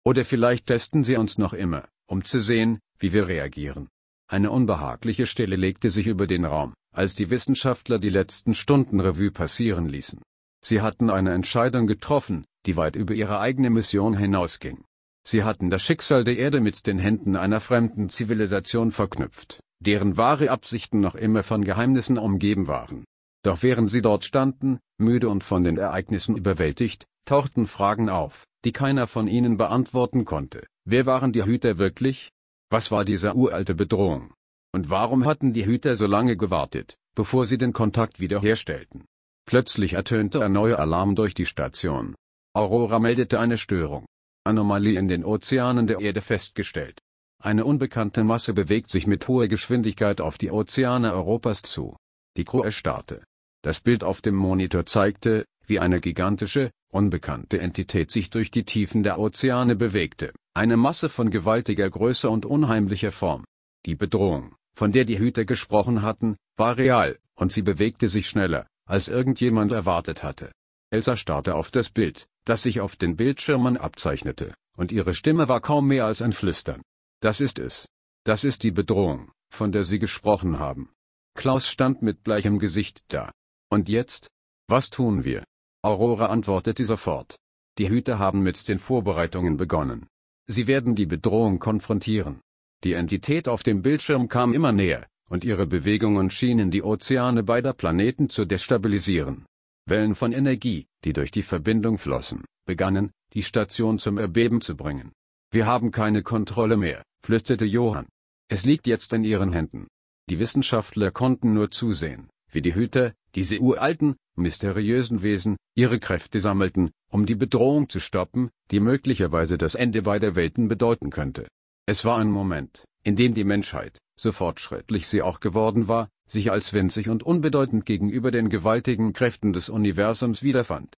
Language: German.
Oder vielleicht testen sie uns noch immer, um zu sehen, wie wir reagieren. Eine unbehagliche Stille legte sich über den Raum, als die Wissenschaftler die letzten Stunden Revue passieren ließen. Sie hatten eine Entscheidung getroffen, die weit über ihre eigene Mission hinausging. Sie hatten das Schicksal der Erde mit den Händen einer fremden Zivilisation verknüpft, deren wahre Absichten noch immer von Geheimnissen umgeben waren. Doch während sie dort standen, müde und von den Ereignissen überwältigt, tauchten Fragen auf, die keiner von ihnen beantworten konnte. Wer waren die Hüter wirklich? Was war diese uralte Bedrohung? Und warum hatten die Hüter so lange gewartet, bevor sie den Kontakt wiederherstellten? Plötzlich ertönte ein neuer Alarm durch die Station. Aurora meldete eine Störung. Anomalie in den Ozeanen der Erde festgestellt. Eine unbekannte Masse bewegt sich mit hoher Geschwindigkeit auf die Ozeane Europas zu. Die Crew erstarrte. Das Bild auf dem Monitor zeigte, wie eine gigantische, unbekannte Entität sich durch die Tiefen der Ozeane bewegte. Eine Masse von gewaltiger Größe und unheimlicher Form. Die Bedrohung, von der die Hüter gesprochen hatten, war real, und sie bewegte sich schneller, als irgendjemand erwartet hatte. Elsa starrte auf das Bild, das sich auf den Bildschirmen abzeichnete, und ihre Stimme war kaum mehr als ein Flüstern. Das ist es. Das ist die Bedrohung, von der Sie gesprochen haben. Klaus stand mit bleichem Gesicht da. Und jetzt? Was tun wir? Aurora antwortete sofort. Die Hüter haben mit den Vorbereitungen begonnen. Sie werden die Bedrohung konfrontieren. Die Entität auf dem Bildschirm kam immer näher, und ihre Bewegungen schienen die Ozeane beider Planeten zu destabilisieren. Wellen von Energie, die durch die Verbindung flossen, begannen, die Station zum Erbeben zu bringen. Wir haben keine Kontrolle mehr, flüsterte Johann. Es liegt jetzt in ihren Händen. Die Wissenschaftler konnten nur zusehen, wie die Hüter, diese uralten, mysteriösen Wesen, ihre Kräfte sammelten, um die Bedrohung zu stoppen, die möglicherweise das Ende beider Welten bedeuten könnte. Es war ein Moment, in dem die Menschheit, so fortschrittlich sie auch geworden war, sich als winzig und unbedeutend gegenüber den gewaltigen Kräften des Universums wiederfand.